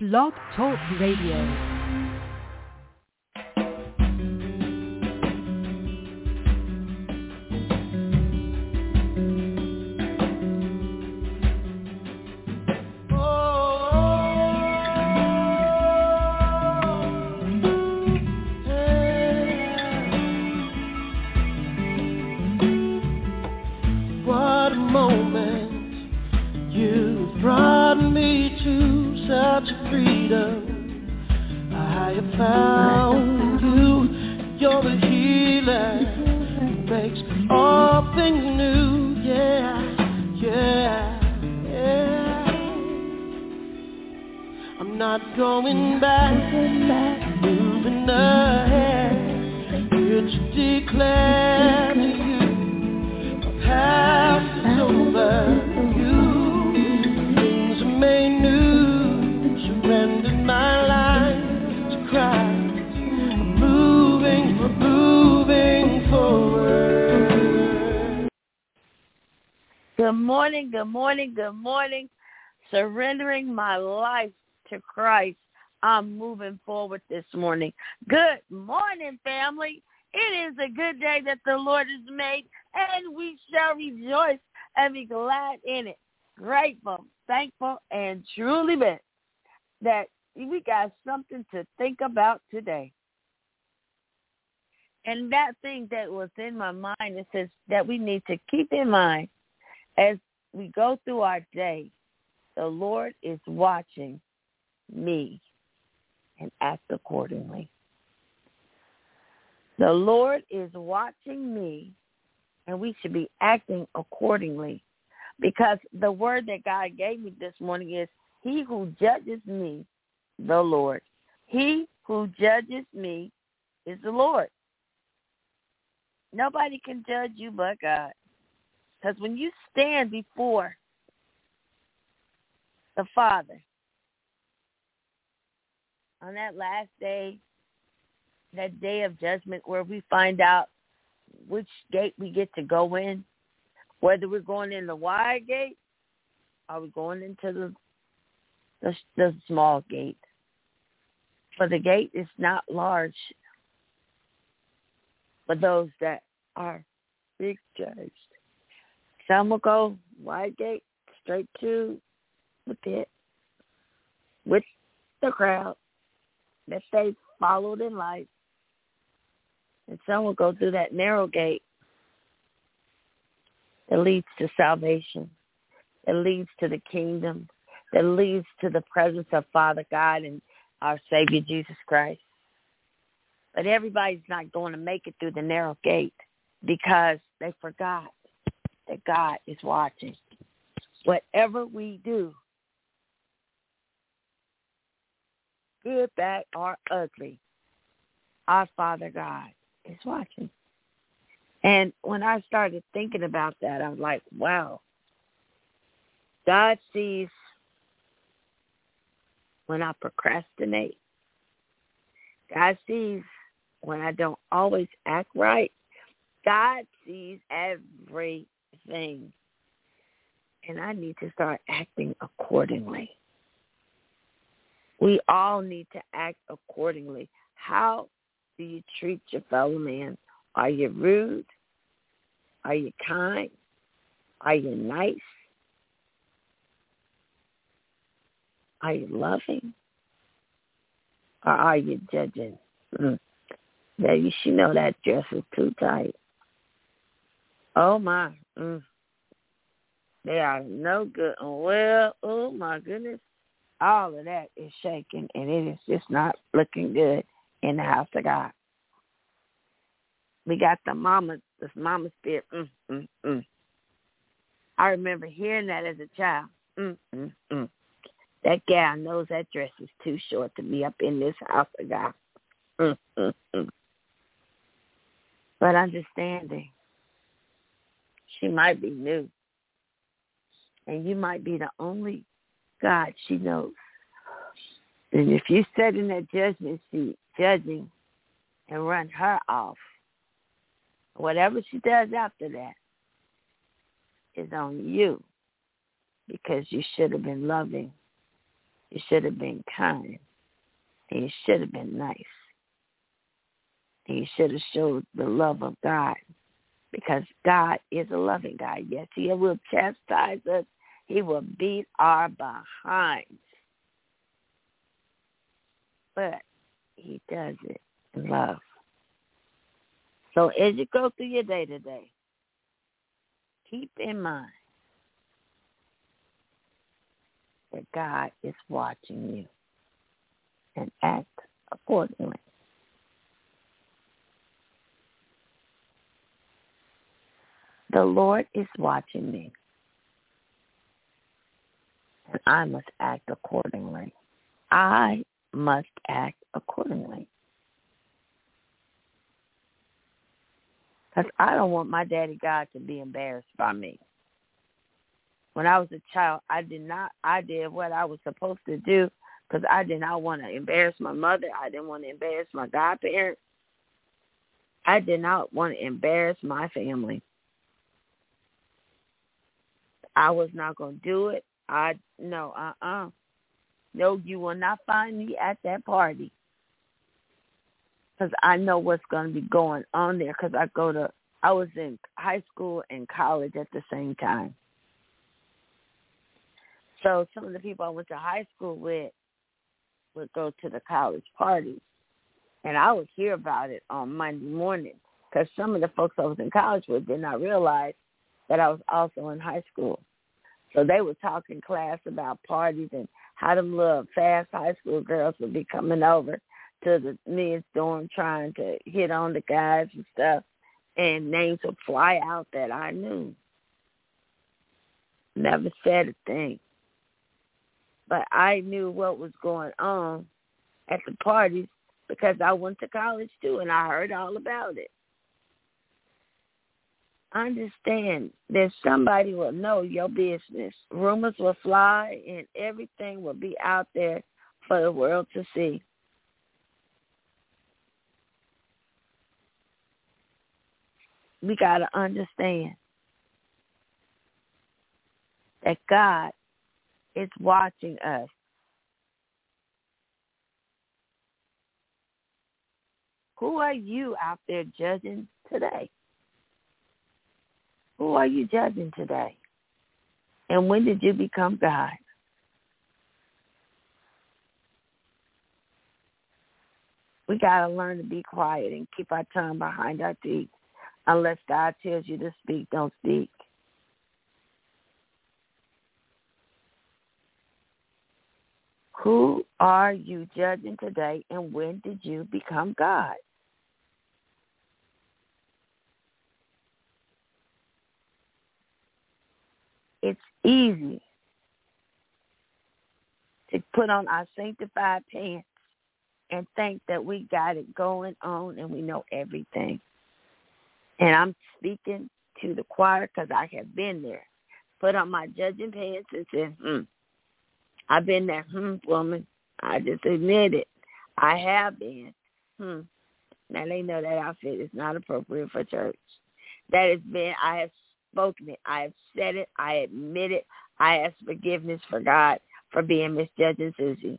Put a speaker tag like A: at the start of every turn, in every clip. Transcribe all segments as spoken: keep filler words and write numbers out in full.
A: Blog Talk Radio.
B: Good morning, good morning. Surrendering my life to Christ. I'm moving forward this morning. Good morning, family. It is a good day that the Lord has made, and we shall rejoice and be glad in it. Grateful, thankful, and truly blessed that we got something to think about today. And that thing that was in my mind, it says that we need to keep in mind as we go through our day, the Lord is watching me and act accordingly. The Lord is watching me, and we should be acting accordingly, because the word that God gave me this morning is, he who judges me, the Lord. He who judges me is the Lord. Nobody can judge you but God. Because when you stand before the Father on that last day, that day of judgment where we find out which gate we get to go in, whether we're going in the wide gate or we're going into the, the, the small gate. For the gate is not large for those that are big judged. Some will go wide gate straight to the pit with the crowd that they followed in life. And some will go through that narrow gate that leads to salvation, that leads to the kingdom, that leads to the presence of Father God and our Savior Jesus Christ. But everybody's not going to make it through the narrow gate because they forgot that God is watching. Whatever we do, good, bad, or ugly, our Father God is watching. And when I started thinking about that, I was like, wow. God sees when I procrastinate. God sees when I don't always act right. God sees everything. Thing. And I need to start acting accordingly. We all need to act accordingly. How do you treat your fellow man? Are you rude? Are you kind? Are you nice? Are you loving? Or are you judging? Mm. Now you should know that dress is too tight. Oh, my. Mm. They are no good. Well, oh, my goodness. All of that is shaking, and it is just not looking good in the house of God. We got the mama, this mama spirit. Mm, mm, mm. I remember hearing that as a child. Mm, mm, mm. That gal knows that dress is too short to be up in this house of God. Mm, mm, mm. But understanding, she might be new. And you might be the only God she knows. And if you sit in that judgment seat, judging and run her off, whatever she does after that is on you, because you should have been loving You should have been kind. And you should have been nice. And you should have showed the love of God. Because God is a loving God. Yes, he will chastise us. He will beat our behinds. But he does it in love. So as you go through your day to day, keep in mind that God is watching you and act accordingly. The Lord is watching me, and I must act accordingly. I must act accordingly. Because I don't want my daddy God to be embarrassed by me. When I was a child, I did not, I did what I was supposed to do because I did not want to embarrass my mother. I didn't want to embarrass my godparents. I did not want to embarrass my family. I was not going to do it. I, no, uh-uh. No, you will not find me at that party. Because I know what's going to be going on there because I go to, I was in high school and college at the same time. So some of the people I went to high school with would go to the college parties. And I would hear about it on Monday morning because some of the folks I was in college with did not realize that I was also in high school. So they would talk in class about parties and how them little fast high school girls would be coming over to the men's dorm trying to hit on the guys and stuff. And names would fly out that I knew. Never said a thing. But I knew what was going on at the parties because I went to college too and I heard all about it. Understand that somebody will know your business. Rumors will fly and everything will be out there for the world to see. We got to understand that God is watching us. Who are you out there judging today? Who are you judging today? And when did you become God? We got to learn to be quiet and keep our tongue behind our teeth. Unless God tells you to speak, don't speak. Who are you judging today, and when did you become God? It's easy to put on our sanctified pants and think that we got it going on and we know everything. And I'm speaking to the choir because I have been there. Put on my judging pants and said, hmm, I've been there, hmm, woman. I just admit it. I have been. Hmm. Now they know that outfit is not appropriate for church. That has been, I have spoken it. I have said it. I admit it. I ask forgiveness for God for being misjudging Susie.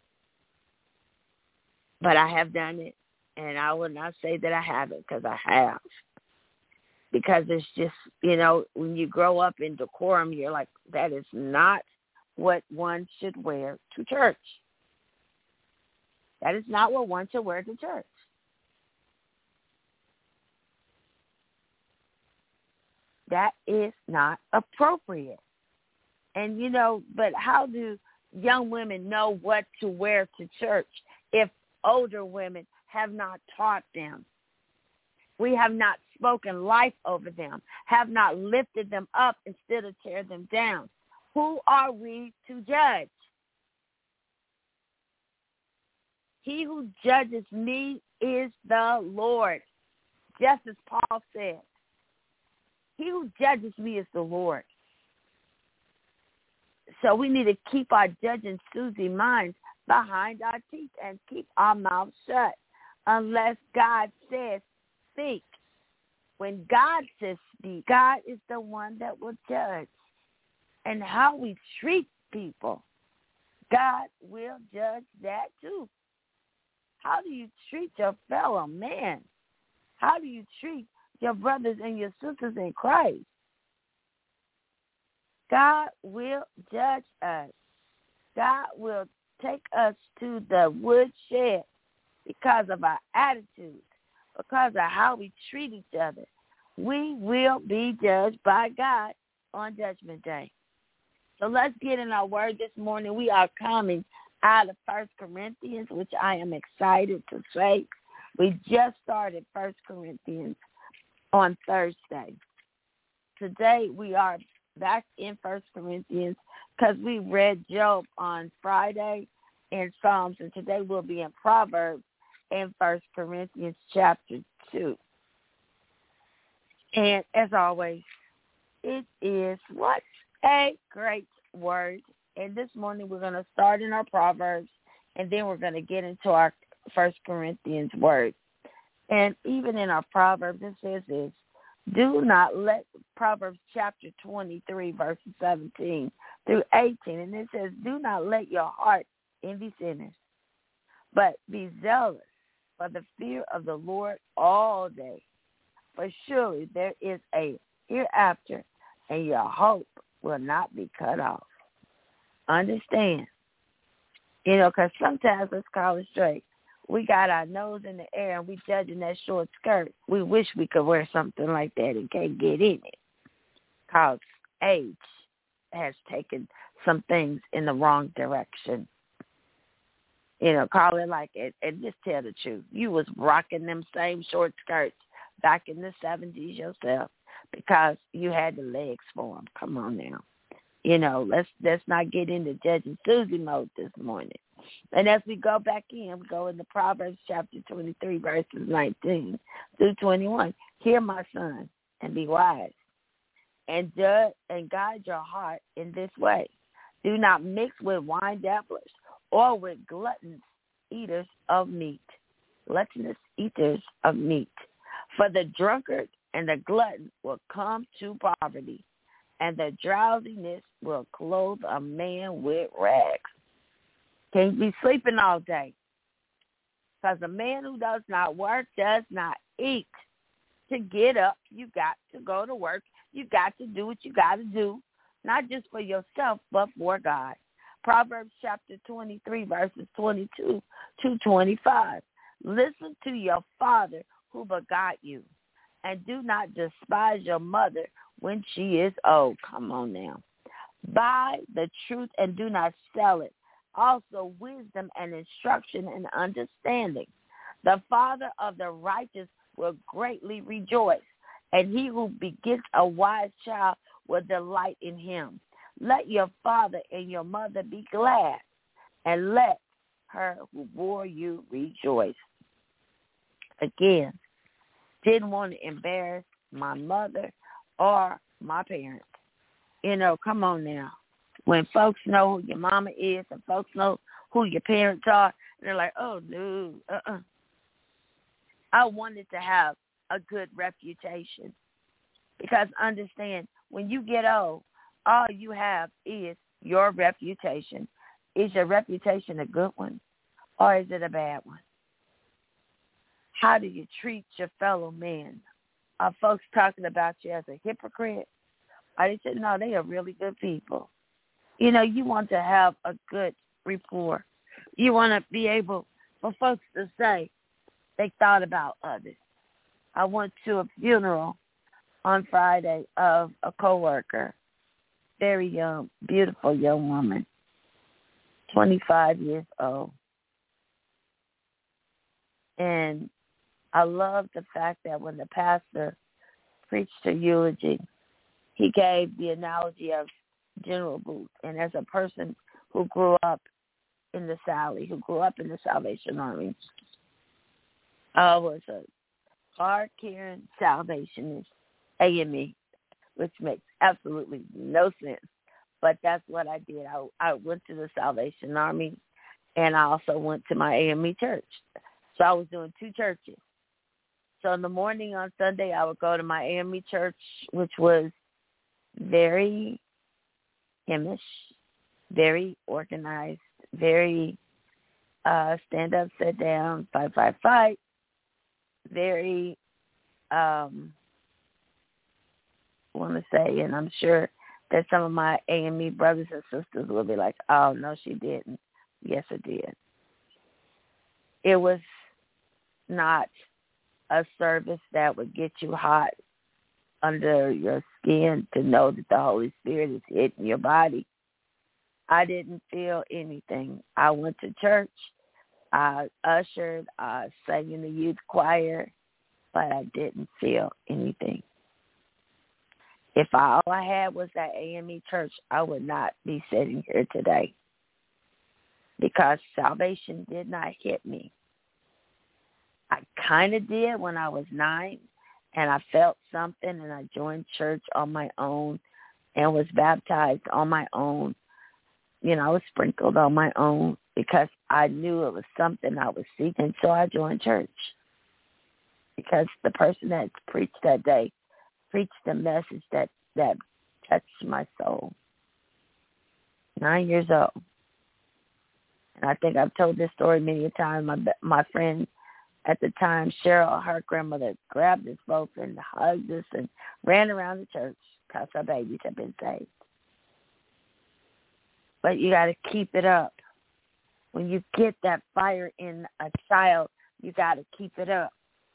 B: But I have done it, and I will not say that I haven't because I have. Because it's just, you know, when you grow up in decorum, you're like, that is not what one should wear to church. That is not what one should wear to church. That is not appropriate. And, you know, but how do young women know what to wear to church if older women have not taught them? We have not spoken life over them, have not lifted them up instead of tear them down. Who are we to judge? He who judges me is the Lord, just as Paul said. He who judges me is the Lord. So we need to keep our judging Susie minds behind our teeth and keep our mouths shut unless God says speak. When God says speak, God is the one that will judge. And how we treat people, God will judge that too. How do you treat your fellow man? How do you treat your brothers and your sisters in Christ? God will judge us. God will take us to the woodshed because of our attitude, because of how we treat each other. We will be judged by God on Judgment Day. So let's get in our word this morning. We are coming out of First Corinthians, which I am excited to say. We just started First Corinthians on Thursday. Today we are back in First Corinthians because we read Job on Friday and Psalms, and today we'll be in Proverbs in First Corinthians chapter two. And as always, it is what? A great word. And this morning we're going to start in our Proverbs, and then we're going to get into our First Corinthians word. And even in our Proverbs, it says this: do not let, Proverbs chapter twenty-three, verses seventeen through eighteen, and it says, do not let your heart envy sinners, but be zealous for the fear of the Lord all day. For surely there is a hereafter, and your hope will not be cut off. Understand. You know, because sometimes, let's call it straight, we got our nose in the air and we judging that short skirt. We wish we could wear something like that and can't get in it. Because age has taken some things in the wrong direction. You know, call it like it, and just tell the truth. You was rocking them same short skirts back in the seventies yourself because you had the legs for them. Come on now. You know, let's let's not get into judging Susie mode this morning. And as we go back in, we go into Proverbs chapter twenty-three, verses nineteen through twenty-one. Hear, my son, and be wise, and judge and guide your heart in this way. Do not mix with wine dabblers or with gluttonous eaters of meat. Gluttonous eaters of meat. For the drunkard and the glutton will come to poverty, and the drowsiness will clothe a man with rags. Can't be sleeping all day. Because a man who does not work does not eat. To get up, you got to go to work. You got to do what you got to do, not just for yourself, but for God. Proverbs chapter twenty-three, verses twenty-two to twenty-five. Listen to your father who begot you, and do not despise your mother when she is old. Come on now. Buy the truth and do not sell it. Also wisdom and instruction and understanding. The father of the righteous will greatly rejoice, and he who begets a wise child will delight in him. Let your father and your mother be glad, and let her who bore you rejoice. Again, didn't want to embarrass my mother or my parents. You know, come on now. When folks know who your mama is and folks know who your parents are, they're like, oh, no, uh-uh. I wanted to have a good reputation. Because understand, when you get old, all you have is your reputation. Is your reputation a good one, or is it a bad one? How do you treat your fellow men? Are folks talking about you as a hypocrite? Or they said, no, they are really good people. You know, you want to have a good rapport. You want to be able for folks to say they thought about others. I went to a funeral on Friday of a coworker, very young, beautiful young woman, twenty-five years old. And I love the fact that when the pastor preached her eulogy, he gave the analogy of General Booth. And as a person who grew up in the Sally, who grew up in the Salvation Army, I was a hard-carrying Salvationist, A M E, which makes absolutely no sense. But that's what I did. I, I went to the Salvation Army, and I also went to my A M E church. So I was doing two churches. So in the morning on Sunday, I would go to my A M E church, which was very Hymnish, very organized, very uh, stand up, sit down, fight, fight, fight. Very, um, want to say, and I'm sure that some of my A M E brothers and sisters will be like, oh, no, she didn't. Yes, it did. It was not a service that would get you hot under your skin to know that the Holy Spirit is hitting your body. I didn't feel anything. I went to church. I ushered. I sang in the youth choir, but I didn't feel anything. If all I had was that A M E church, I would not be sitting here today because salvation did not hit me. I kind of did when I was nine, and I felt something, and I joined church on my own and was baptized on my own. You know, I was sprinkled on my own because I knew it was something I was seeking, so I joined church because the person that preached that day preached a message that, that touched my soul. Nine years old. And I think I've told this story many times. My my friend at the time, Cheryl, her grandmother, grabbed us both and hugged us and ran around the church because our babies had been saved. But you got to keep it up. When you get that fire in a child, you got to keep it up.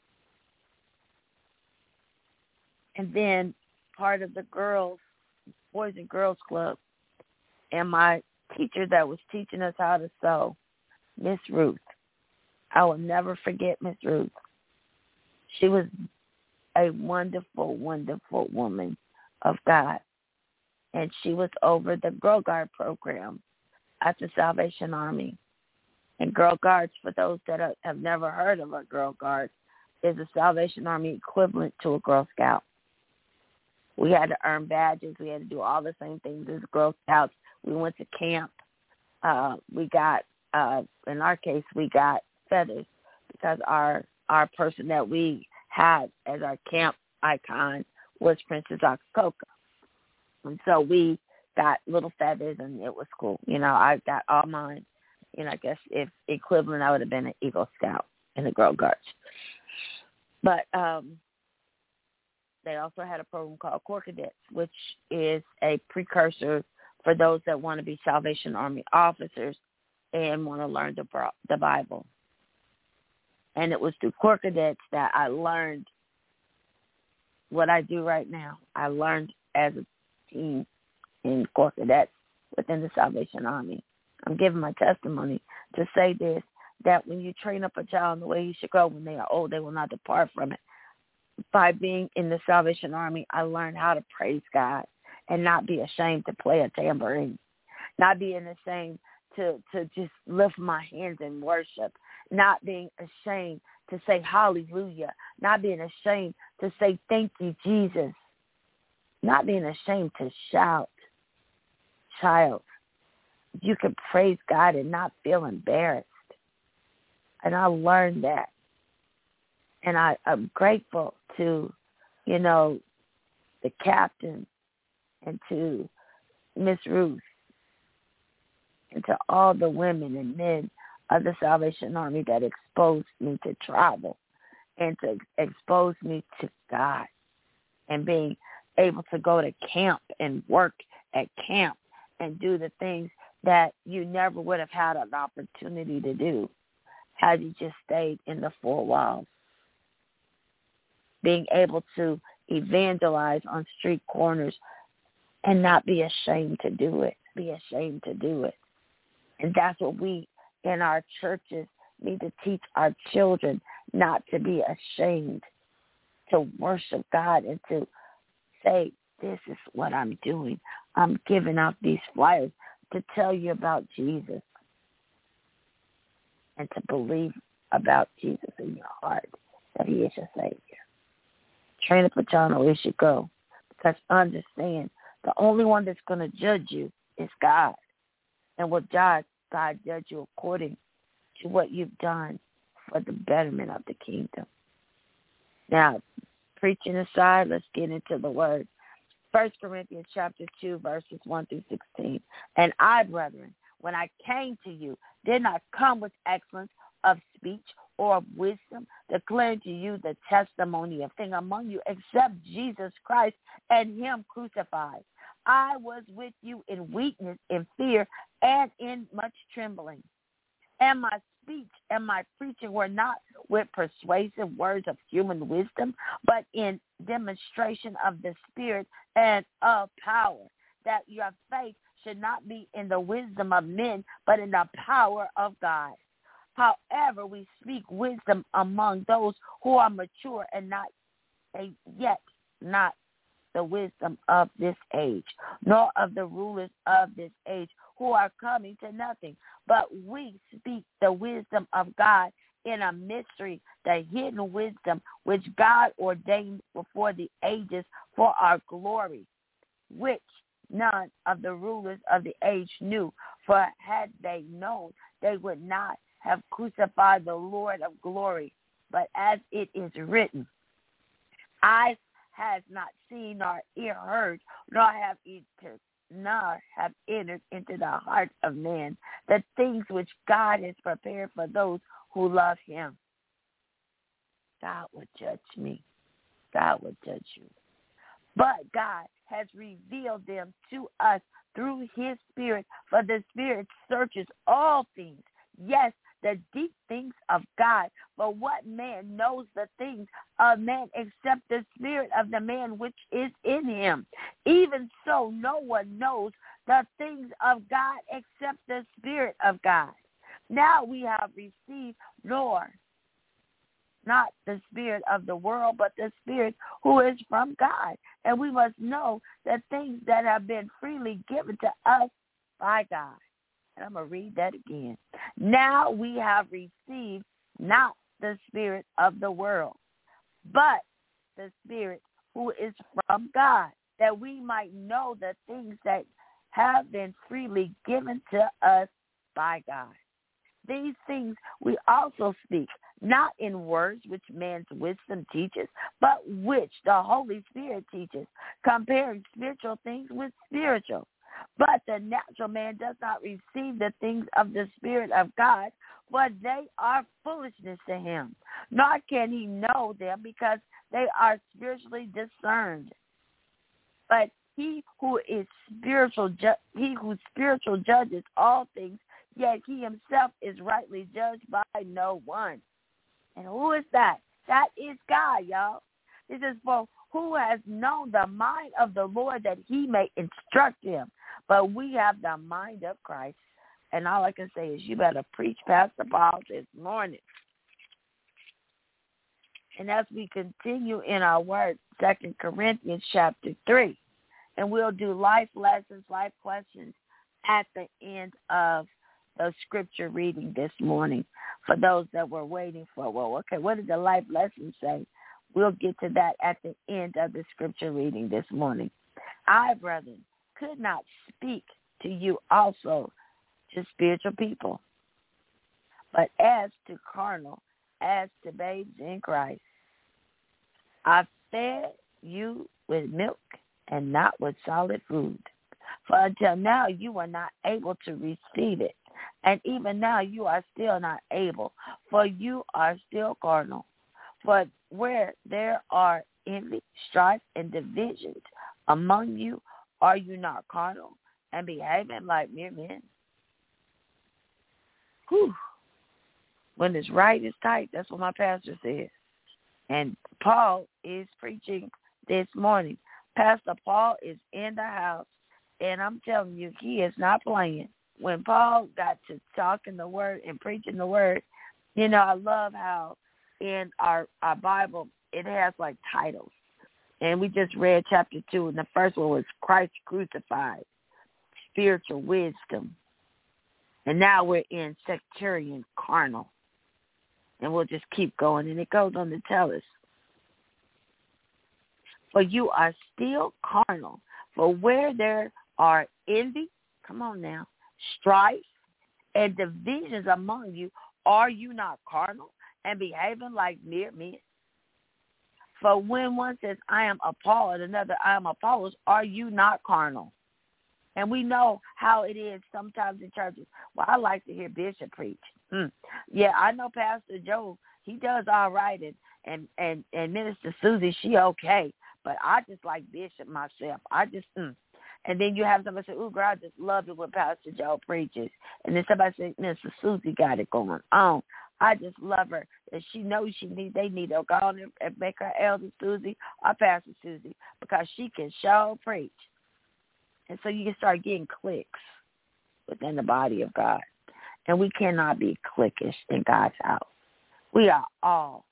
B: And then part of the girls, Boys and Girls Club, and my teacher that was teaching us how to sew, Miss Ruth. I will never forget Miss Ruth. She was a wonderful, wonderful woman of God. And she was over the Girl Guard program at the Salvation Army. And Girl Guards, for those that have never heard of a Girl Guard, is a Salvation Army equivalent to a Girl Scout. We had to earn badges. We had to do all the same things as Girl Scouts. We went to camp. Uh, we got, uh, in our case, we got feathers because our our person that we had as our camp icon was Princess Akakoka. And so we got little feathers, and it was cool. You know, I got all mine. You know, I guess if equivalent, I would have been an Eagle Scout in the Girl Guards. But um, they also had a program called Corps Cadets, which is a precursor for those that want to be Salvation Army officers and want to learn the, the Bible. And it was through Corps Cadets that I learned what I do right now. I learned as a teen in Corps Cadets within the Salvation Army. I'm giving my testimony to say this, that when you train up a child in the way he should go, when they are old, they will not depart from it. By being in the Salvation Army, I learned how to praise God and not be ashamed to play a tambourine, not being ashamed to, to just lift my hands in worship, not being ashamed to say hallelujah, not being ashamed to say thank you, Jesus, not being ashamed to shout. Child, you can praise God and not feel embarrassed. And I learned that. And I, I'm grateful to, you know, the captain and to Miss Ruth and to all the women and men of the Salvation Army that exposed me to travel and to expose me to God and being able to go to camp and work at camp and do the things that you never would have had an opportunity to do had you just stayed in the four walls. Being able to evangelize on street corners and not be ashamed to do it, be ashamed to do it. And that's what we in our churches need to teach our children, not to be ashamed, to worship God and to say, this is what I'm doing. I'm giving out these flyers to tell you about Jesus and to believe about Jesus in your heart, that he is your Savior. Train up a child where he should go, because understand the only one that's going to judge you is God. And will God, God judge you according to what you've done for the betterment of the kingdom. Now, preaching aside, let's get into the word. First Corinthians chapter two, verses one through sixteen. And I, brethren, when I came to you, did not come with excellence of speech or of wisdom, declaring to you the testimony of thing among you, except Jesus Christ and him crucified. I was with you in weakness, in fear, and in much trembling. And my speech and my preaching were not with persuasive words of human wisdom, but in demonstration of the Spirit and of power, that your faith should not be in the wisdom of men, but in the power of God. However, we speak wisdom among those who are mature and not yet not the wisdom of this age, nor of the rulers of this age who are coming to nothing. But we speak the wisdom of God in a mystery, the hidden wisdom which God ordained before the ages for our glory, which none of the rulers of the age knew. For had they known, they would not have crucified the Lord of glory. But as it is written, eyes has not seen nor ear heard, nor have it, nor have entered into the heart of man the things which God has prepared for those who love him. God would judge me. God would judge you. But God has revealed them to us through his Spirit, for the Spirit searches all things, yes, the deep things of God. For what man knows the things of man except the spirit of the man which is in him? Even so, no one knows the things of God except the Spirit of God. Now we have received nor not the spirit of the world, but the Spirit who is from God. And we must know the things that have been freely given to us by God. And I'm going to read that again. Now we have received not the spirit of the world, but the Spirit who is from God, that we might know the things that have been freely given to us by God. These things we also speak, not in words which man's wisdom teaches, but which the Holy Spirit teaches, comparing spiritual things with spiritual. But the natural man does not receive the things of the Spirit of God, for they are foolishness to him, nor can he know them because they are spiritually discerned. But he who is spiritual, ju- he who spiritual judges all things, yet he himself is rightly judged by no one. And who is that? That is God, y'all. This is for who has known the mind of the Lord that he may instruct him. But we have the mind of Christ. And all I can say is you better preach Pastor Paul this morning. And as we continue in our word, Second Corinthians chapter three, and we'll do life lessons, life questions at the end of the scripture reading this morning for those that were waiting for, well, okay, what did the life lesson say? We'll get to that at the end of the scripture reading this morning. I, brethren, could not speak to you also to spiritual people, but as to carnal, as to babes in Christ. I fed you with milk and not with solid food, for until now you were not able to receive it, and even now you are still not able, for you are still carnal. For where there are envy, strife, and divisions among you, are you not carnal and behaving like mere men? Whew. When it's right, it's tight. That's what my pastor said. And Paul is preaching this morning. Pastor Paul is in the house, and I'm telling you, he is not playing. When Paul got to talking the word and preaching the word, you know, I love how in our, our Bible it has like titles. And we just read chapter two, and the first one was Christ crucified, spiritual wisdom. And now we're in sectarian carnal. And we'll just keep going. And it goes on to tell us, for you are still carnal. For where there are envy, come on now, strife, and divisions among you, are you not carnal and behaving like mere men? For when one says, I am Paul, and another, I am Apollos, are you not carnal? And we know how it is sometimes in churches. Well, I like to hear Bishop preach. Mm. Yeah, I know Pastor Joe, he does all right, and, and, and, and Minister Susie, she okay. But I just like Bishop myself. I just, mm. And then you have somebody say, ooh, girl, I just love it when Pastor Joe preaches. And then somebody say, Minister Susie got it going on. I just love her. And she knows she need, they need to go on and make her Elder Susie or Pastor Susie because she can show preach. And so you can start getting cliques within the body of God. And we cannot be cliquish in God's house. We are all,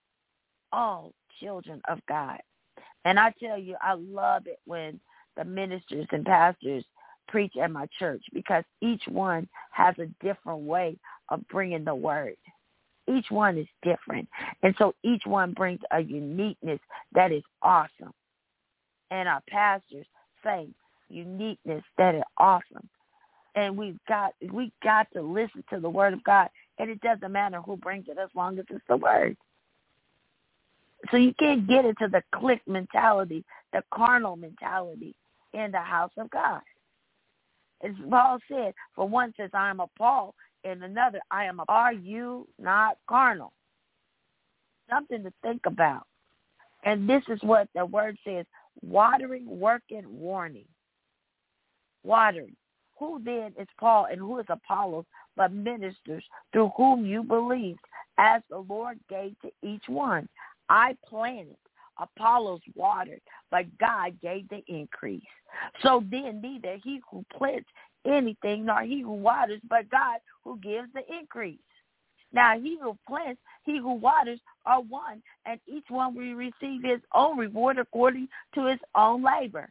B: all children of God. And I tell you, I love it when the ministers and pastors preach at my church because each one has a different way of bringing the word. Each one is different. And so each one brings a uniqueness that is awesome. And our pastors say uniqueness that is awesome. And we've got we got to listen to the word of God. And it doesn't matter who brings it as long as it's the word. So you can't get into the clique mentality, the carnal mentality in the house of God. As Paul said, for one says, I am of Paul, and another, I am of, are you not carnal? Something to think about. And this is what the word says, watering, working, warning. Watering. Who then is Paul and who is Apollos but ministers through whom you believed, as the Lord gave to each one? I planted, Apollos watered, but God gave the increase. So then neither he who plants anything nor he who waters, but God who gives the increase. Now he who plants, he who waters are one, and each one will receive his own reward according to his own labor.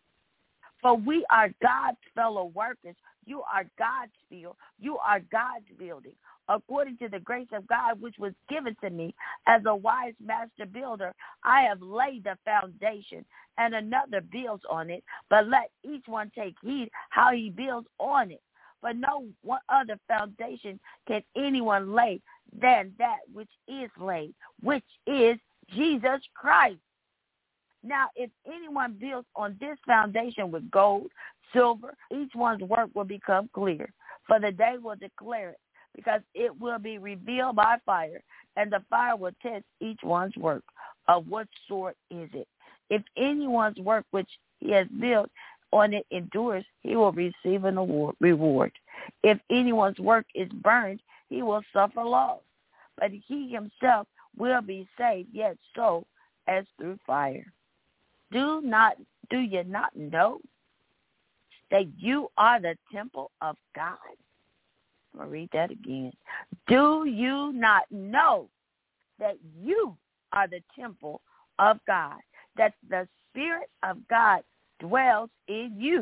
B: For we are God's fellow workers. You are God's field. You are God's building. According to the grace of God, which was given to me as a wise master builder, I have laid the foundation, and another builds on it. But let each one take heed how he builds on it. For no one other foundation can anyone lay than that which is laid, which is Jesus Christ. Now, if anyone builds on this foundation with gold, silver, each one's work will become clear, for the day will declare it, because it will be revealed by fire, and the fire will test each one's work. Of what sort is it? If anyone's work which he has built on it endures, he will receive an award, reward. If anyone's work is burned, he will suffer loss, but he himself will be saved, yet so as through fire. Do not, do you not know that you are the temple of God? I'm going to read that again. Do you not know that you are the temple of God, that the Spirit of God dwells in you?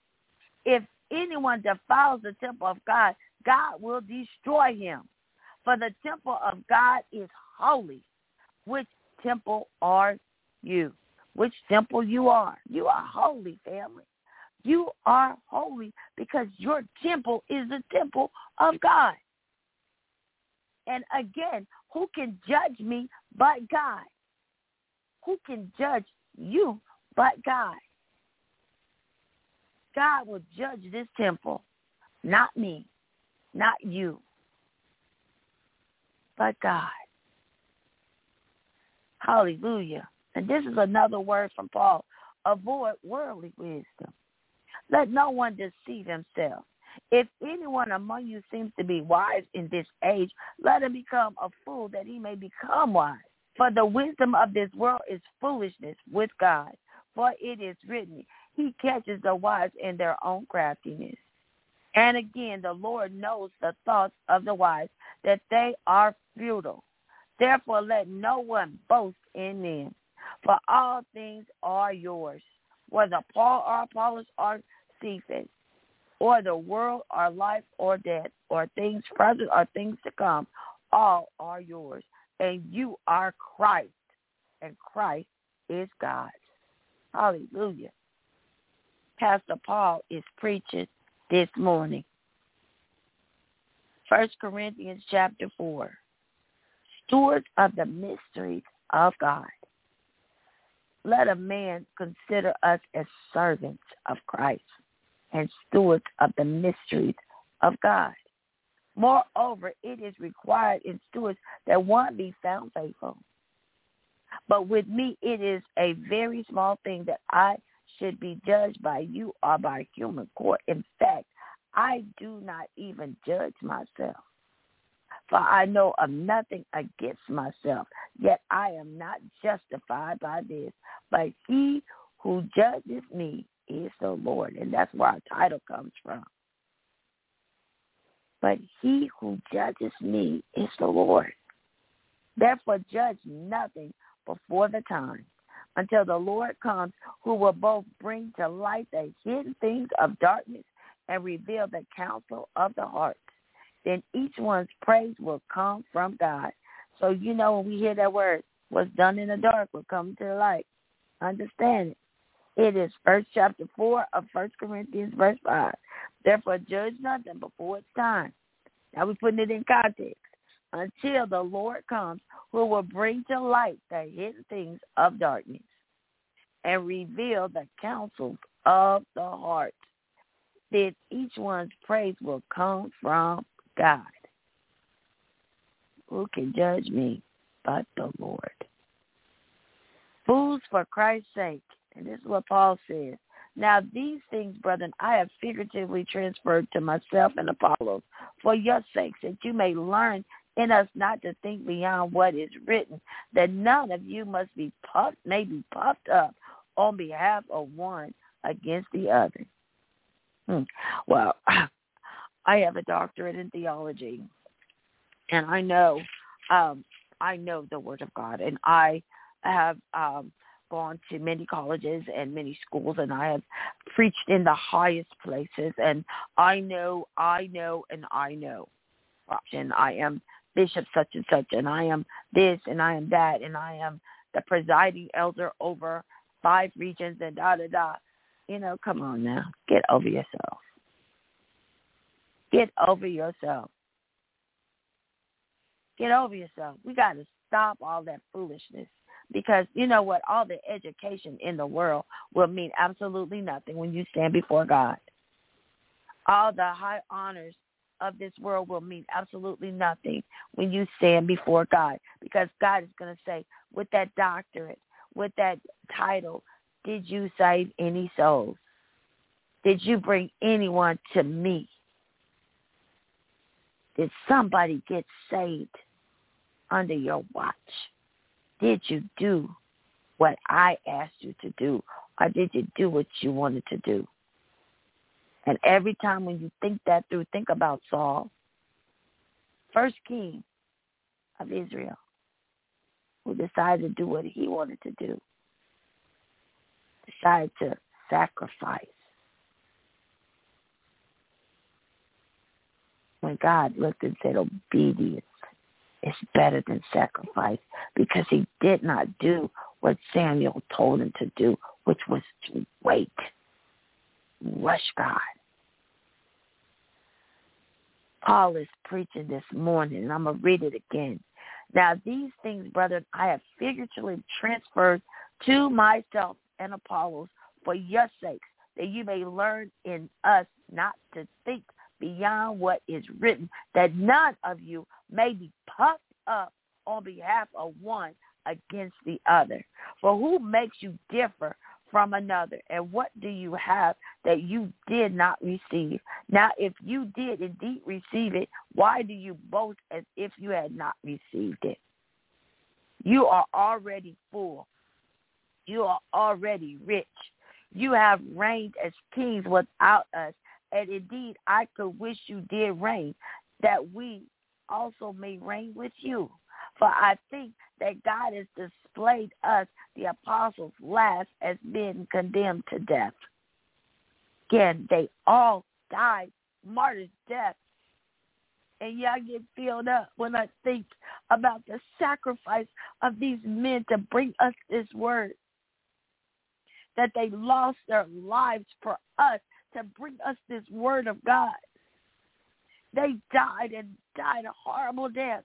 B: If anyone defiles the temple of God, God will destroy him. For the temple of God is holy. Which temple are you? Which temple you are? You are holy, family. You are holy because your temple is the temple of God. And again, who can judge me but God? Who can judge you but God? God will judge this temple, not me, not you, but God. Hallelujah. And this is another word from Paul. Avoid worldly wisdom. Let no one deceive himself. If anyone among you seems to be wise in this age, let him become a fool that he may become wise. For the wisdom of this world is foolishness with God. For it is written, he catches the wise in their own craftiness. And again, the Lord knows the thoughts of the wise, that they are futile. Therefore, let no one boast in them. For all things are yours, whether Paul or Apollos or Cephas, or the world or life or death, or things present or things to come, all are yours. And you are Christ, and Christ is God's. Hallelujah. Pastor Paul is preaching this morning. First Corinthians chapter four. Stewards of the mysteries of God. Let a man consider us as servants of Christ. and stewards of the mysteries of God. Moreover, it is required in stewards that one be found faithful. But with me, it is a very small thing that I should be judged by you or by human court. In fact, I do not even judge myself. For I know of nothing against myself, yet I am not justified by this. But he who judges me is the Lord. And that's where our title comes from. But he who judges me is the Lord. Therefore judge nothing before the time, until the Lord comes, who will both bring to light the hidden things of darkness and reveal the counsel of the heart. Then each one's praise will come from God. So, you know, when we hear that word, what's done in the dark will come to the light. Understand it. It is first chapter four of First Corinthians, verse five. Therefore, judge nothing before it's time. Now we're putting it in context. Until the Lord comes, who will bring to light the hidden things of darkness and reveal the counsels of the heart. Then each one's praise will come from God. Who can judge me but the Lord? Fools for Christ's sake. And this is what Paul says. Now these things, brethren, I have figuratively transferred to myself and Apollos for your sakes, that you may learn in us not to think beyond what is written, that none of you must be puffed, may be puffed up on behalf of one against the other. Hmm. Well, I have a doctorate in theology, and I know, um, I know the Word of God, and I have um, gone to many colleges and many schools, and I have preached in the highest places, and I know, I know, and I know, and I am Bishop such and such, and I am this, and I am that, and I am the presiding elder over five regions, and da-da-da. You know, come on now. Get over yourself. Get over yourself. Get over yourself. We got to stop all that foolishness, because you know what? All the education in the world will mean absolutely nothing when you stand before God. All the high honors of this world will mean absolutely nothing when you stand before God, because God is going to say, with that doctorate, with that title, did you save any souls? Did you bring anyone to me? Did somebody get saved under your watch? Did you do what I asked you to do, or did you do what you wanted to do? And every time when you think that through, think about Saul, first king of Israel, who decided to do what he wanted to do, decided to sacrifice. When God looked and said obedience is better than sacrifice, because he did not do what Samuel told him to do, which was to wait, rush God. Paul is preaching this morning, and I'm going to read it again. Now, these things, brethren, I have figuratively transferred to myself and Apollos for your sakes, that you may learn in us not to think beyond what is written, that none of you may be puffed up on behalf of one against the other. For who makes you differ from another, and what do you have that you did not receive? Now, if you did indeed receive it, why do you boast as if you had not received it? You are already full. You are already rich. You have reigned as kings without us, and indeed I could wish you did reign, that we also may reign with you. For I think that God has displayed us, the apostles, last as being condemned to death. Again, they all died martyr's death. And yeah, I get filled up when I think about the sacrifice of these men to bring us this word. That they lost their lives for us to bring us this word of God. They died and died a horrible death.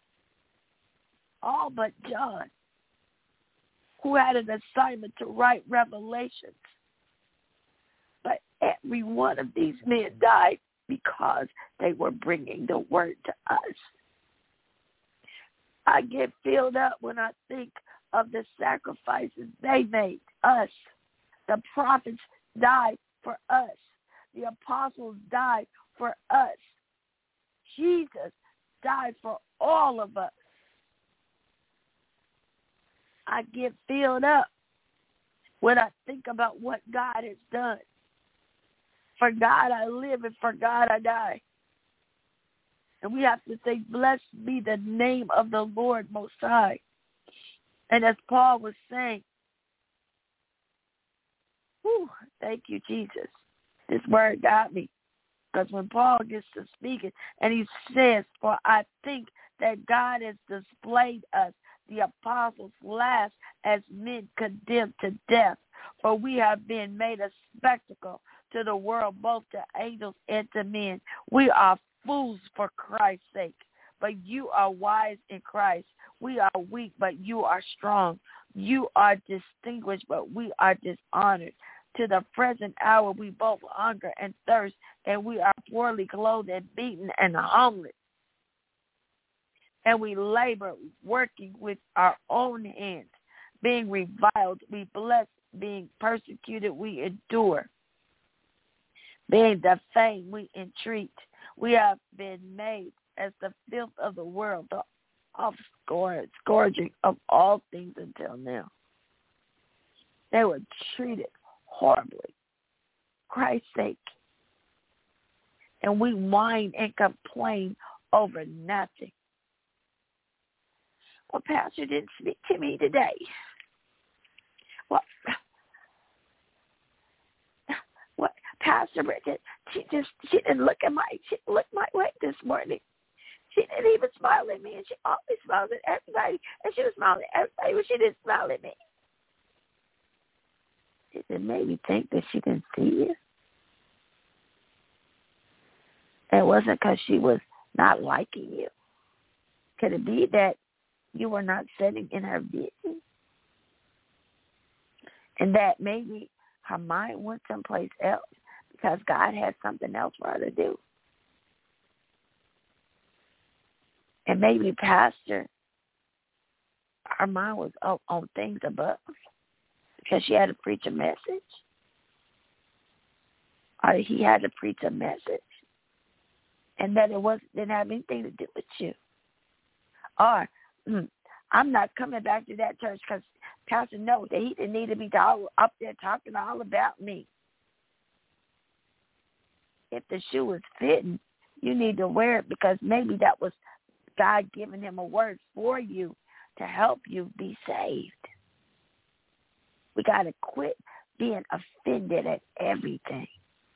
B: All but John, who had an assignment to write Revelations. But every one of these men died because they were bringing the word to us. I get filled up when I think of the sacrifices they made us. The prophets died for us. The apostles died for us. Jesus died for all of us. I get filled up when I think about what God has done. For God I live and for God I die. And we have to say, blessed be the name of the Lord Most High. And as Paul was saying, whew, thank you, Jesus. This word got me. Because when Paul gets to speaking, and he says, for I think that God has displayed us, the apostles, last as men condemned to death. For we have been made a spectacle to the world, both to angels and to men. We are fools for Christ's sake, but you are wise in Christ. We are weak, but you are strong. You are distinguished, but we are dishonored. To the present hour we both hunger and thirst, and we are poorly clothed and beaten and homeless. And we labor, working with our own hands. Being reviled, we bless. Being persecuted, we endure. Being defamed, we entreat. We have been made as the filth of the world, the offscourging of all things until now. They were treated horribly, Christ's sake. And we whine and complain over nothing. Well, Pastor didn't speak to me today. Well, what Pastor Bridget, she just she didn't look at my she looked my way this morning. She didn't even smile at me, and she always smiles at everybody, and she was smiling at everybody, but she didn't smile at me. It made me think that she didn't see you. It wasn't because she was not liking you. Could it be that you were not sitting in her vision? And that maybe her mind went someplace else because God had something else for her to do. And maybe Pastor, her mind was up on things above because she had to preach a message. Or he had to preach a message. And that it wasn't didn't have anything to do with you. Or, mm, I'm not coming back to that church because Pastor knows that he didn't need to be all up there talking all about me. If the shoe is fitting, you need to wear it because maybe that was God giving him a word for you to help you be saved. We got to quit being offended at everything.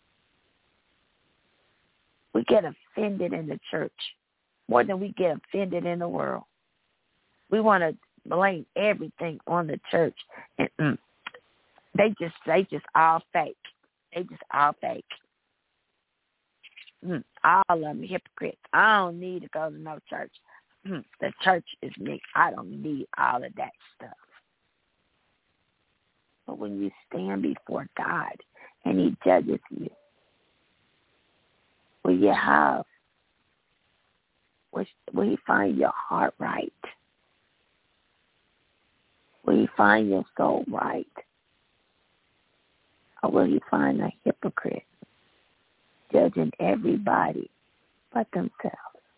B: We get offended in the church more than we get offended in the world. We want to blame everything on the church, and mm, they just they just all fake. They just all fake. Mm, all of them hypocrites. I don't need to go to no church. Mm, the church is me. I don't need all of that stuff. But when you stand before God and he judges you, will you have, will you find your heart right? Will you find your soul right? Or will you find a hypocrite judging everybody but themselves?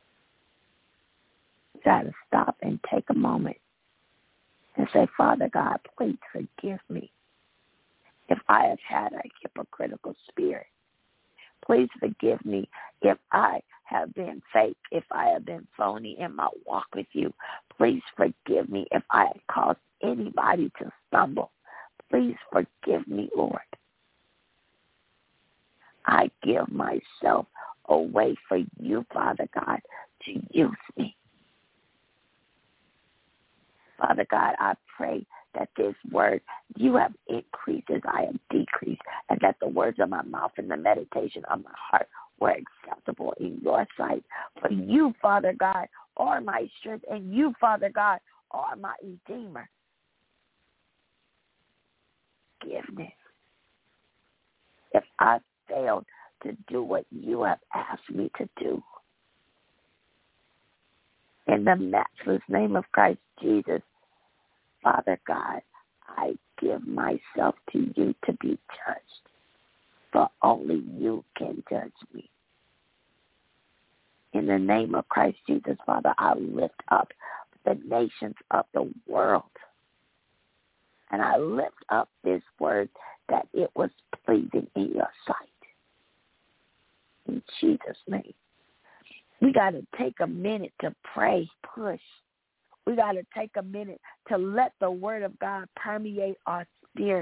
B: You got to stop and take a moment and say, Father God, please forgive me if I have had a hypocritical spirit. Please forgive me if I have been fake, if I have been phony in my walk with you. Please forgive me if I have caused anybody to stumble. Please forgive me, Lord. I give myself away for you, Father God, to use me. Father God, I pray that this word, you have increased as I have decreased, and that the words of my mouth and the meditation of my heart were acceptable in your sight. For you, Father God, are my strength, and you, Father God, are my Redeemer. Forgiveness. If I failed to do what you have asked me to do. In the matchless name of Christ Jesus, Father God, I give myself to you to be judged, for only you can judge me. In the name of Christ Jesus, Father, I lift up the nations of the world. And I lift up this word that it was pleasing in your sight. In Jesus' name. We got to take a minute to pray, push. We got to take a minute to let the word of God permeate our spirit.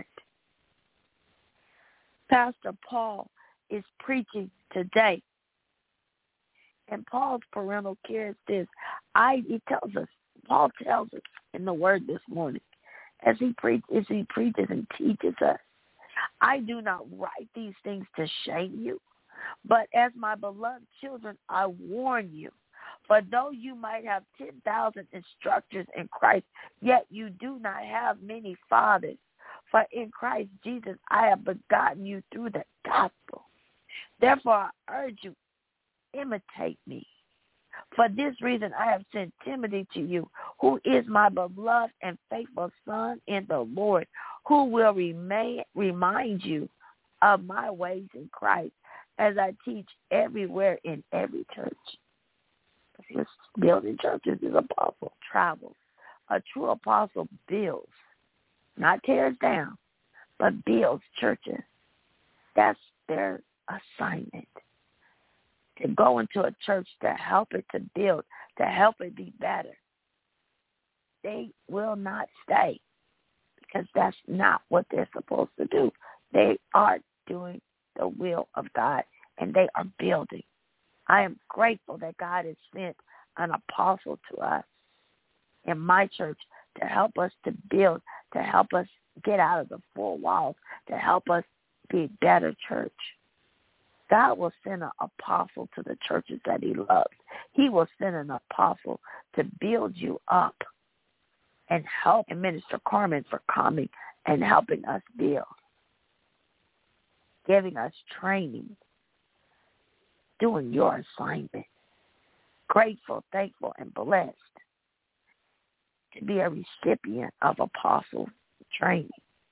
B: Pastor Paul is preaching today. And Paul's parental care is this. I, he tells us, Paul tells us in the word this morning, as he, pre- as he preaches and teaches us, I do not write these things to shame you, but as my beloved children, I warn you. For though you might have ten thousand instructors in Christ, yet you do not have many fathers. For in Christ Jesus I have begotten you through the gospel. Therefore I urge you, imitate me. For this reason I have sent Timothy to you, who is my beloved and faithful son in the Lord, who will remain, remind you of my ways in Christ, as I teach everywhere in every church. Because building churches is apostle travels. A true apostle builds, not tears down, but builds churches. That's their assignment. To go into a church to help it to build, to help it be better. They will not stay because that's not what they're supposed to do. They are doing the will of God, and they are building. I am grateful that God has sent an apostle to us in my church to help us to build, to help us get out of the four walls, to help us be a better church. God will send an apostle to the churches that he loves. He will send an apostle to build you up and help, and Minister Carmen for coming and helping us build, giving us training, doing your assignment. Grateful, thankful, and blessed to be a recipient of apostle training.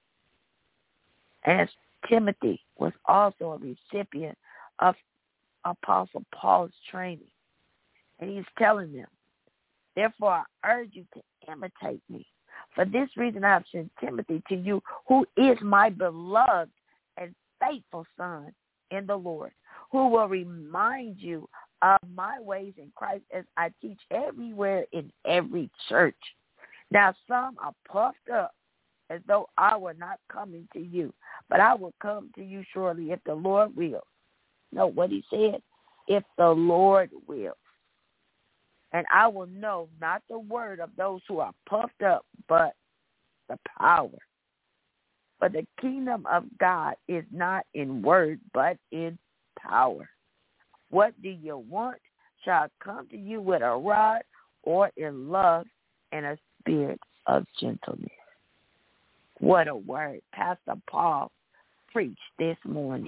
B: As Timothy was also a recipient of Apostle Paul's training. And he's telling them, therefore I urge you to imitate me. For this reason I have sent Timothy to you, who is my beloved and faithful son in the Lord, who will remind you of my ways in Christ as I teach everywhere in every church. Now some are puffed up as though I were not coming to you, but I will come to you shortly if the Lord will. Know what he said? If the Lord will. And I will know not the word of those who are puffed up, but the power. For the kingdom of God is not in word, but in power. What do you want shall come to you with a rod or in love and a spirit of gentleness. What a word Pastor Paul preached this morning.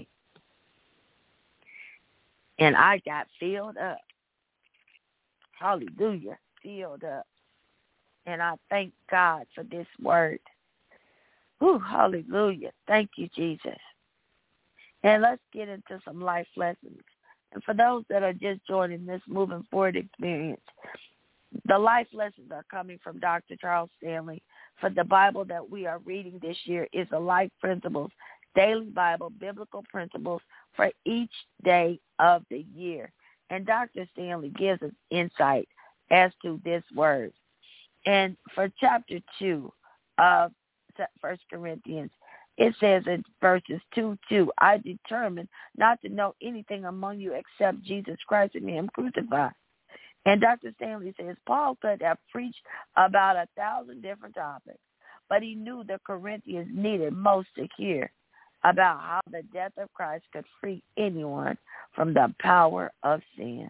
B: And I got filled up. Hallelujah, filled up. And I thank God for this word. Ooh, hallelujah. Thank you, Jesus. And let's get into some life lessons. And for those that are just joining this Moving Forward experience, the life lessons are coming from Doctor Charles Stanley. For the Bible that we are reading this year is the Life Principles, Daily Bible, Biblical Principles for each day of the year. And Doctor Stanley gives us insight as to this word. And for chapter two of First Corinthians, it says in verses two, two, I determined not to know anything among you except Jesus Christ and him crucified. And Doctor Stanley says, Paul could have preached about a thousand different topics, but he knew the Corinthians needed most to hear about how the death of Christ could free anyone from the power of sin.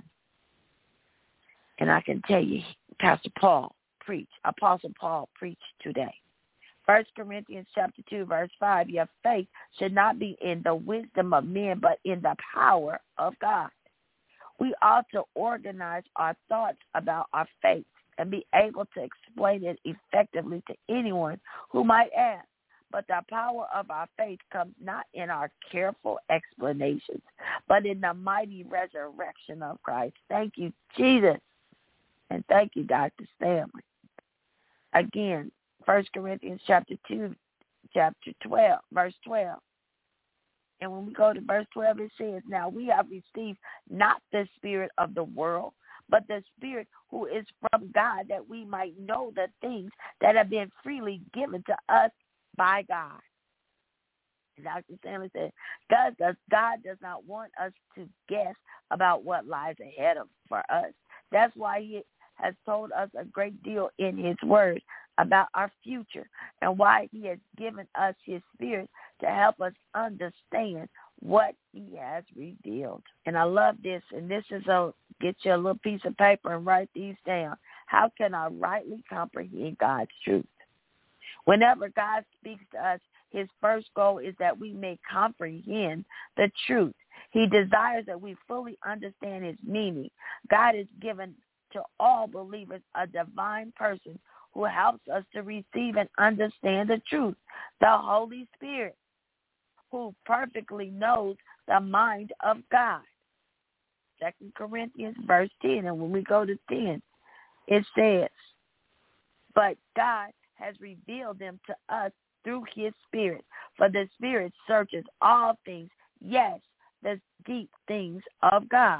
B: And I can tell you, Pastor Paul preached, Apostle Paul preached today First Corinthians chapter two, verse five, your faith should not be in the wisdom of men, but in the power of God. We ought to organize our thoughts about our faith and be able to explain it effectively to anyone who might ask. But the power of our faith comes not in our careful explanations, but in the mighty resurrection of Christ. Thank you, Jesus. And thank you, Doctor Stanley. Again, First Corinthians chapter two, chapter twelve, verse twelve. And when we go to verse twelve, it says, now we have received not the spirit of the world, but the Spirit who is from God, that we might know the things that have been freely given to us by God. And Doctor Stanley said, God does, God does not want us to guess about what lies ahead of for us. That's why he has told us a great deal in his word about our future, and why he has given us his Spirit to help us understand what he has revealed. And I love this, and this is a, get you a little piece of paper and write these down. How can I rightly comprehend God's truth? Whenever God speaks to us, his first goal is that we may comprehend the truth. He desires that we fully understand his meaning. God has given to all believers a divine person who helps us to receive and understand the truth, the Holy Spirit, who perfectly knows the mind of God. Second Corinthians verse ten, and when we go to ten, it says, but God has revealed them to us through his Spirit, for the Spirit searches all things, yes, the deep things of God.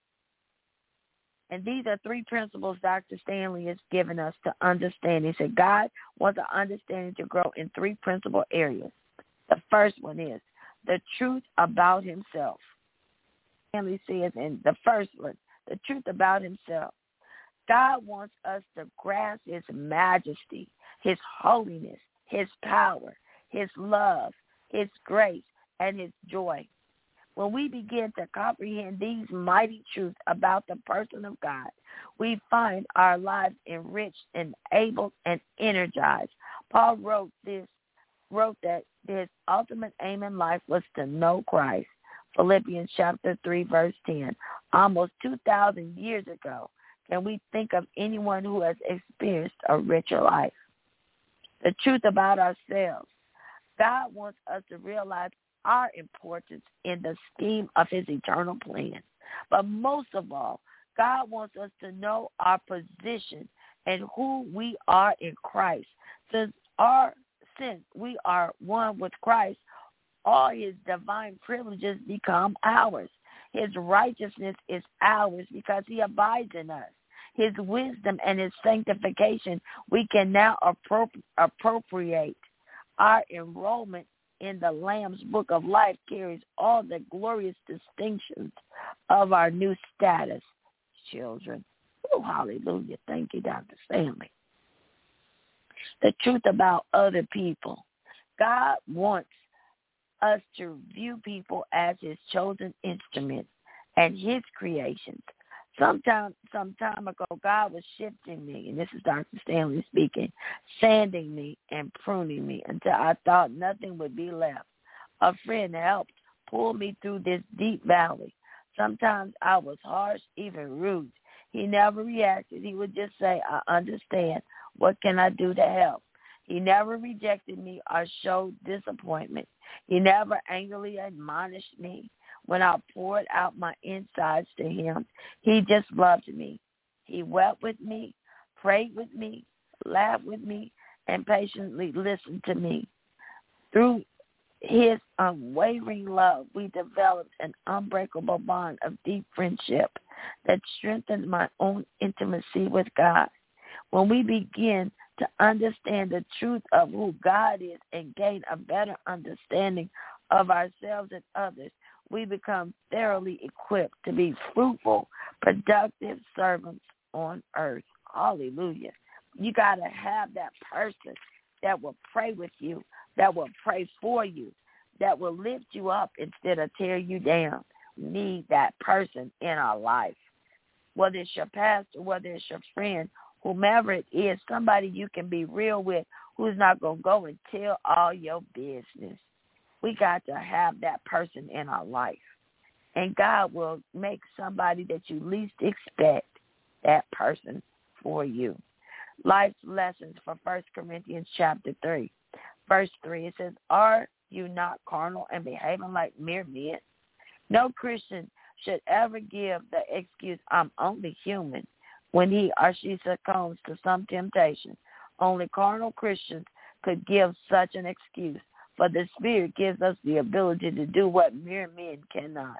B: And these are three principles Doctor Stanley has given us to understand. He said God wants our understanding to grow in three principal areas. The first one is the truth about himself. Stanley says in the first one, the truth about himself. God wants us to grasp his majesty, his holiness, his power, his love, his grace, and his joy. When we begin to comprehend these mighty truths about the person of God, we find our lives enriched, enabled, and energized. Paul wrote this, wrote that his ultimate aim in life was to know Christ. Philippians chapter three, verse ten. Almost two thousand years ago, can we think of anyone who has experienced a richer life? The truth about ourselves. God wants us to realize our importance in the scheme of his eternal plan. But most of all, God wants us to know our position and who we are in Christ. Since our since we are one with Christ, all his divine privileges become ours. His righteousness is ours because he abides in us. His wisdom and his sanctification we can now appropri- appropriate. Our enrollment in the Lamb's Book of Life carries all the glorious distinctions of our new status, children. Oh, hallelujah. Thank you, Doctor Stanley. The truth about other people. God wants us to view people as his chosen instruments and his creations. Sometime, some time ago, God was shifting me, and this is Doctor Stanley speaking, sanding me and pruning me until I thought nothing would be left. A friend helped pull me through this deep valley. Sometimes I was harsh, even rude. He never reacted. He would just say, I understand. What can I do to help? He never rejected me or showed disappointment. He never angrily admonished me. When I poured out my insides to him, he just loved me. He wept with me, prayed with me, laughed with me, and patiently listened to me. Through his unwavering love, we developed an unbreakable bond of deep friendship that strengthened my own intimacy with God. When we begin to understand the truth of who God is and gain a better understanding of ourselves and others, we become thoroughly equipped to be fruitful, productive servants on earth. Hallelujah. You got to have that person that will pray with you, that will pray for you, that will lift you up instead of tear you down. We need that person in our life. Whether it's your pastor, whether it's your friend, whomever it is, somebody you can be real with who's not going to go and tell all your business. We got to have that person in our life. And God will make somebody that you least expect that person for you. Life's lessons for First Corinthians chapter three. Verse three, it says, are you not carnal and behaving like mere men? No Christian should ever give the excuse, I'm only human, when he or she succumbs to some temptation. Only carnal Christians could give such an excuse, for the Spirit gives us the ability to do what mere men cannot.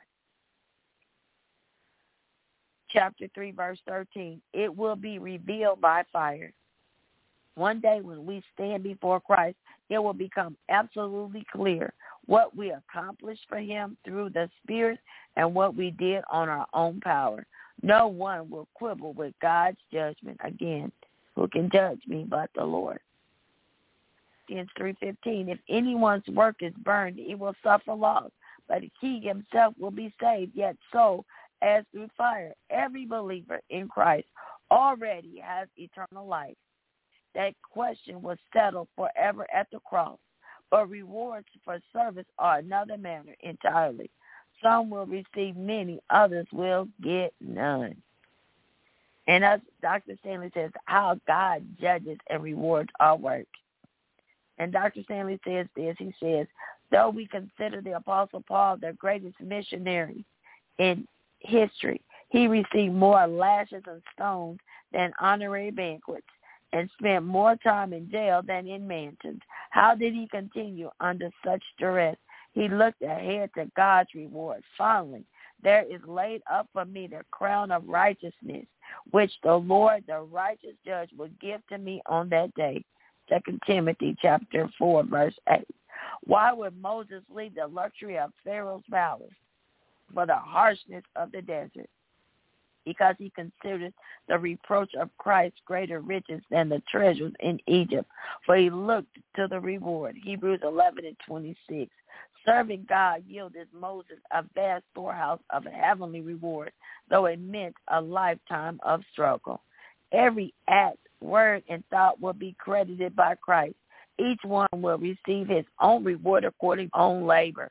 B: Chapter three, verse thirteen, it will be revealed by fire. One day when we stand before Christ, it will become absolutely clear what we accomplished for him through the Spirit and what we did on our own power. No one will quibble with God's judgment. Again, who can judge me but the Lord? Philippians three fifteen, if anyone's work is burned, he will suffer loss, but he himself will be saved, yet so as through fire. Every believer in Christ already has eternal life. That question was settled forever at the cross, but rewards for service are another matter entirely. Some will receive many, others will get none. And as Doctor Stanley says, how God judges and rewards our work. And Doctor Stanley says this, he says, though we consider the Apostle Paul the greatest missionary in history, he received more lashes and stones than honorary banquets, and spent more time in jail than in mansions. How did he continue under such duress? He looked ahead to God's reward. Finally, there is laid up for me the crown of righteousness, which the Lord, the righteous judge, will give to me on that day. Second Timothy chapter four, verse eight. Why would Moses leave the luxury of Pharaoh's palace for the harshness of the desert? Because he considered the reproach of Christ greater riches than the treasures in Egypt, for he looked to the reward. Hebrews eleven and twenty-six. Serving God yielded Moses a vast storehouse of a heavenly reward, though it meant a lifetime of struggle. Every act, word, and thought will be credited by Christ. Each one will receive his own reward according to his own labor.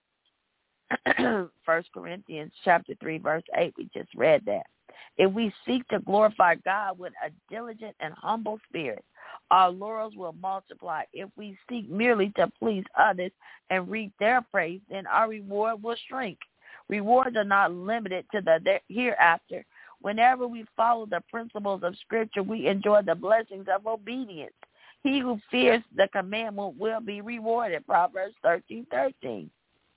B: First Corinthians chapter three, verse eight, we just read that. If we seek to glorify God with a diligent and humble spirit, our laurels will multiply. If we seek merely to please others and reap their praise, then our reward will shrink. Rewards are not limited to the hereafter. Whenever we follow the principles of Scripture, we enjoy the blessings of obedience. He who fears the commandment will be rewarded. Proverbs thirteen thirteen.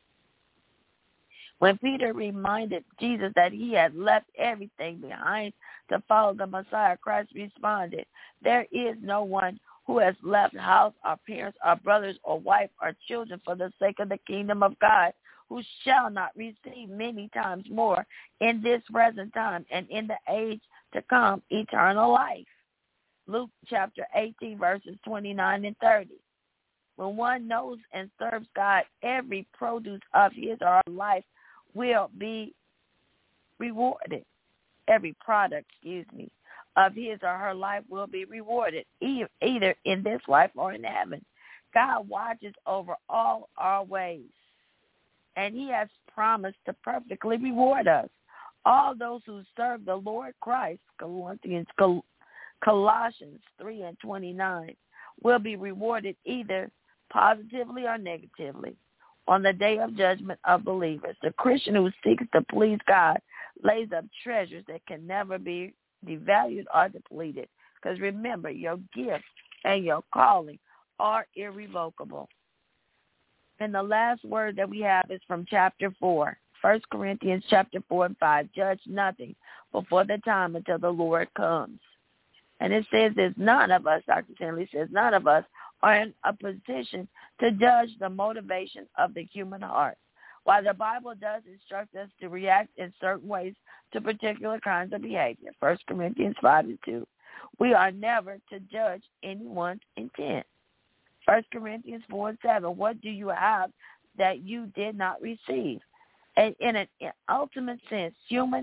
B: When Peter reminded Jesus that he had left everything behind to follow the Messiah, Christ responded, there is no one who has left house or parents or brothers or wife or children for the sake of the kingdom of God, who shall not receive many times more in this present time and in the age to come eternal life. Luke chapter eighteen, verses twenty-nine and thirty. When one knows and serves God, every produce of his or her life will be rewarded. Every product, excuse me, of his or her life will be rewarded, either in this life or in heaven. God watches over all our ways, and he has promised to perfectly reward us. All those who serve the Lord Christ, Corinthians, Colossians three and twenty-nine, will be rewarded either positively or negatively on the day of judgment of believers. The Christian who seeks to please God lays up treasures that can never be devalued or depleted. Because remember, your gift and your calling are irrevocable. And the last word that we have is from chapter four, First Corinthians chapter four and five. Judge nothing before the time until the Lord comes. And it says there's none of us, Doctor Stanley says, none of us are in a position to judge the motivation of the human heart. While the Bible does instruct us to react in certain ways to particular kinds of behavior, First Corinthians five and two, we are never to judge anyone's intent. First Corinthians four and seven, what do you have that you did not receive? And in an ultimate sense, human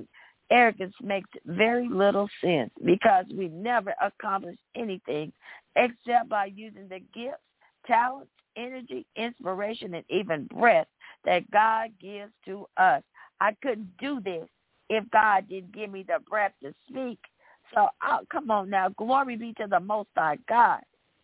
B: Arrogance makes very little sense because we never accomplish anything except by using the gifts, talents, energy, inspiration, and even breath that God gives to us. I couldn't do this if God didn't give me the breath to speak. So, oh, come on now. Glory be to the Most High God.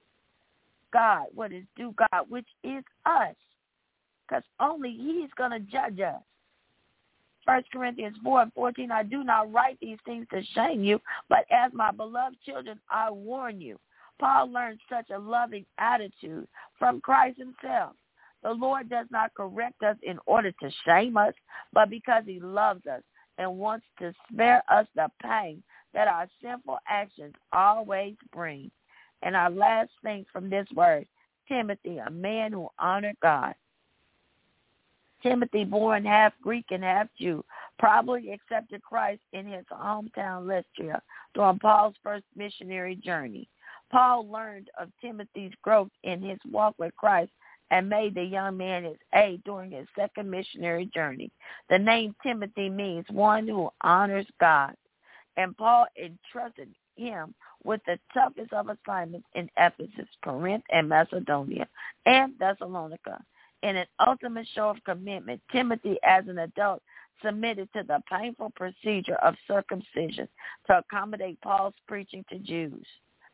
B: God, what is due God, which is us, because only he's going to judge us. First Corinthians four and fourteen, I do not write these things to shame you, but as my beloved children, I warn you. Paul learned such a loving attitude from Christ himself. The Lord does not correct us in order to shame us, but because he loves us and wants to spare us the pain that our sinful actions always bring. And our last thing from this word, Timothy, a man who honored God. Timothy, born half Greek and half Jew, probably accepted Christ in his hometown Lystra during Paul's first missionary journey. Paul learned of Timothy's growth in his walk with Christ and made the young man his aide during his second missionary journey. The name Timothy means one who honors God, and Paul entrusted him with the toughest of assignments in Ephesus, Corinth, and Macedonia, and Thessalonica. In an ultimate show of commitment, Timothy, as an adult, submitted to the painful procedure of circumcision to accommodate Paul's preaching to Jews.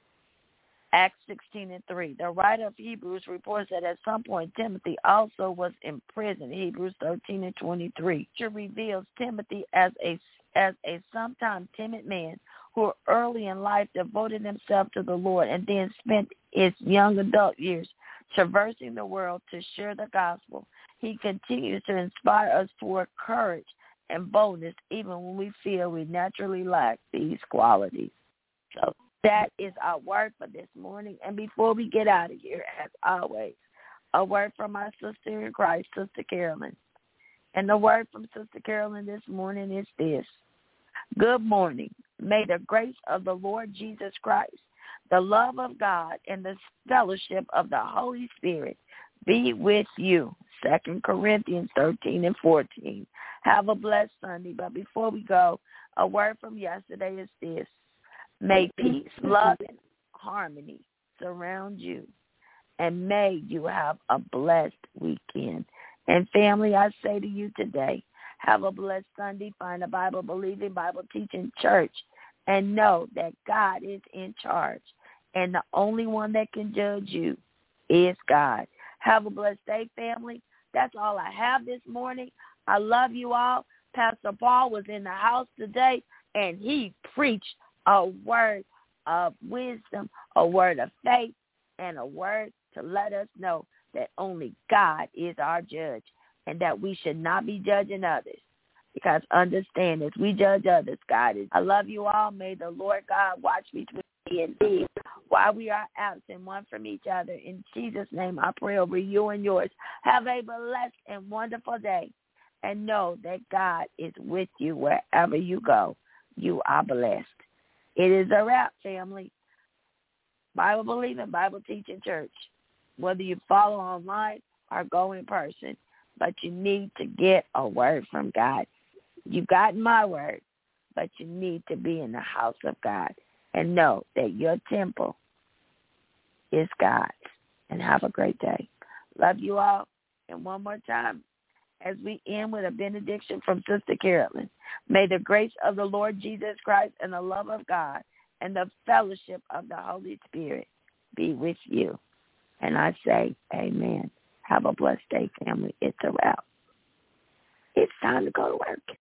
B: Acts sixteen and three. The writer of Hebrews reports that at some point Timothy also was in prison. Hebrews thirteen and twenty-three. Scripture reveals Timothy as a as a sometime timid man who early in life devoted himself to the Lord and then spent his young adult years traversing the world to share the gospel. He continues to inspire us toward courage and boldness even when we feel we naturally lack these qualities. So that is our word for this morning. And before we get out of here, as always, a word from our sister in Christ, Sister Carolyn. And the word from Sister Carolyn this morning is this. Good morning. May the grace of the Lord Jesus Christ, the love of God, and the fellowship of the Holy Spirit be with you. Second Corinthians thirteen and fourteen. Have a blessed Sunday. But before we go, a word from yesterday is this. May peace, love, and harmony surround you. And may you have a blessed weekend. And family, I say to you today, have a blessed Sunday. Find a Bible-believing, Bible-teaching church. And know that God is in charge. And the only one that can judge you is God. Have a blessed day, family. That's all I have this morning. I love you all. Pastor Paul was in the house today, and he preached a word of wisdom, a word of faith, and a word to let us know that only God is our judge and that we should not be judging others. Because understand, as we judge others, God is. I love you all. May the Lord God watch between me and thee while we are absent one from each other. In Jesus' name, I pray over you and yours. Have a blessed and wonderful day. And know that God is with you wherever you go. You are blessed. It is a wrap, family. Bible-believing, Bible-teaching church. Whether you follow online or go in person. But you need to get a word from God. You got my word, but you need to be in the house of God and know that your temple is God's. And have a great day. Love you all. And one more time, as we end with a benediction from Sister Carolyn, may the grace of the Lord Jesus Christ and the love of God and the fellowship of the Holy Spirit be with you. And I say amen. Have a blessed day, family. It's a wrap. It's time to go to work.